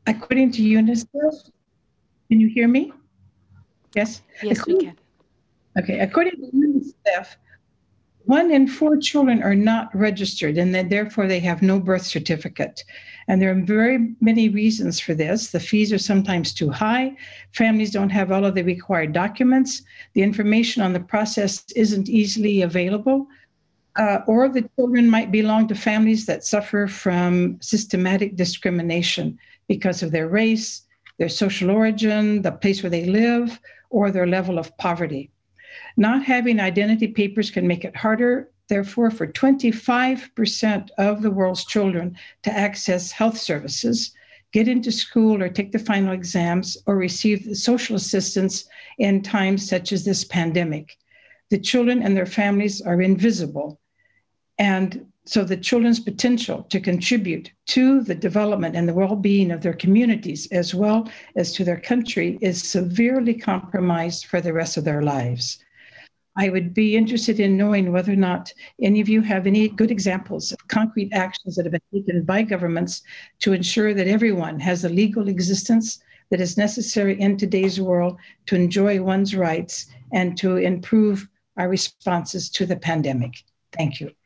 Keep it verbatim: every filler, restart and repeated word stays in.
According to UNICEF, can you hear me? Yes. Yes, we According, can. okay. According to UNICEF, one in four children are not registered, and then therefore they have no birth certificate. And there are very many reasons for this. The fees are sometimes too high. Families don't have all of the required documents. The information on the process isn't easily available. Uh, or the children might belong to families that suffer from systematic discrimination because of their race, their social origin, the place where they live, or their level of poverty. Not having identity papers can make it harder, therefore, for twenty-five percent of the world's children to access health services, get into school, or take the final exams, or receive social assistance in times such as this pandemic. The children and their families are invisible. And so the children's potential to contribute to the development and the well being of their communities as well as to their country is severely compromised for the rest of their lives. I would be interested in knowing whether or not any of you have any good examples of concrete actions that have been taken by governments to ensure that everyone has the legal existence that is necessary in today's world to enjoy one's rights and to improve our responses to the pandemic. Thank you.